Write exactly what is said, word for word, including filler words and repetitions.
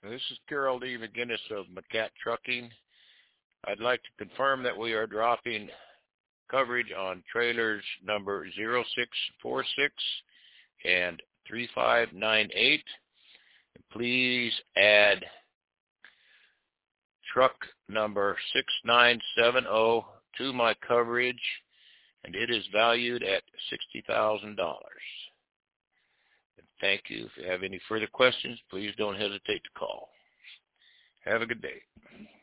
This is Carol D. McGinnis of McCat Trucking. I'd like to confirm that we are dropping coverage on trailers number zero six four six and three five nine eight. Please add truck number six nine seven zero to my coverage, and it is valued at sixty thousand dollars. Thank you. If you have any further questions, please don't hesitate to call. Have a good day.